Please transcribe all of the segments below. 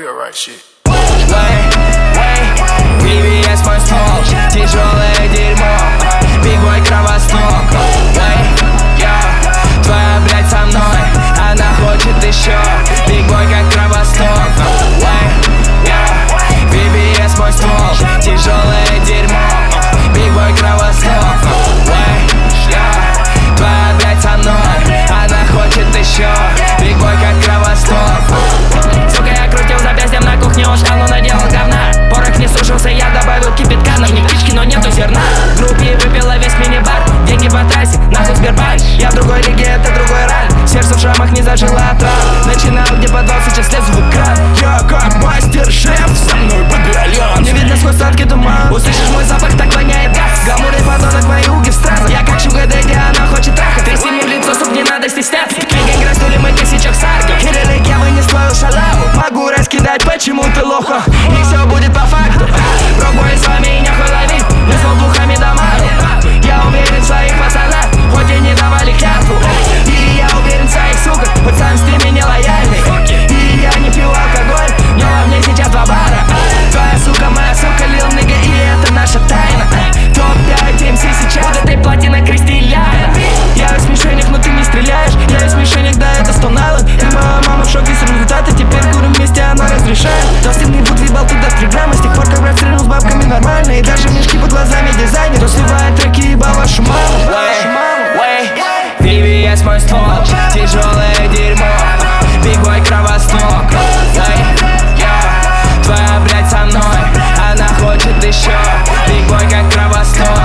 real right shit. VVS мой ствол, тяжелое дерьмо, Big Boy Кровосток. Твоя блядь со мной, она хочет еще, Big Boy как Кровосток. VVS мой ствол, тяжелое дерьмо, Big Boy Кровосток. Твоя блядь со мной, она хочет еще, Big Boy как Кровосток. Сука, я крутил запястьем на кухне, ушел, но наделал говна. Порох не сушился, я добавил кипятка. На мне птички, но нету зерна. В группе выпила весь мини-бар. Деньги по трассе, нахуй Сбербанк. Я в другой лиге, это другой рай. Сердце в шрамах не зажило от ран. Начинал где по 20, сейчас лезу в экран. Я как мастер-шеф, со мной батальон. Не видно сквозь сладкий туман. Услышишь мой запах, так воняет газ. Гламурный подонок, мои уги в стразах. Я как Шуга Дэдди, она хочет трахать. Тряси мне в лицо, суп, не надо стесняться. Клинкой грастули мы тысячах саргов. Хилили, я вынес твою шалаву. Могу раскидать, почему ты лоха. И все будет по факту. Пробуй с вами и нахуй лови. Вызвал духами домой. Я уверен в своих пацанах, хоть и не давали клятву. И я уверен в своих суках, хоть сам с ними не лояльный. И я не пью алкоголь, но во мне сейчас два бара. Твоя сука, моя сука, лил нига, и это наша тайна. Топ-5 MC сейчас, вот этой платиной Кристиляна. Я в мишенях, но ты не стреляешь. Я в мишенях, да, это Stone Island. И моя мама в шоке с результата, теперь курим вместе, она разрешает. Толстенный бут въебал туда в 3 грамма. С тех пор, как брат стрельнул с бабками нормально. И даже мешки под глазами дизайнер. Кто сливает треки, ебал вашу маму. VVS мой ствол, тяжелое дерьмо, Big Boy Кровосток. Твоя блядь со мной, она хочет еще, Big Boy как Кровосток.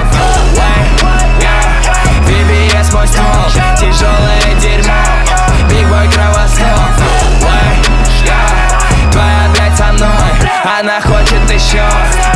VVS мой ствол, тяжелое дерьмо, Big Boy Кровосток. Твоя блядь со мной, она хочет еще.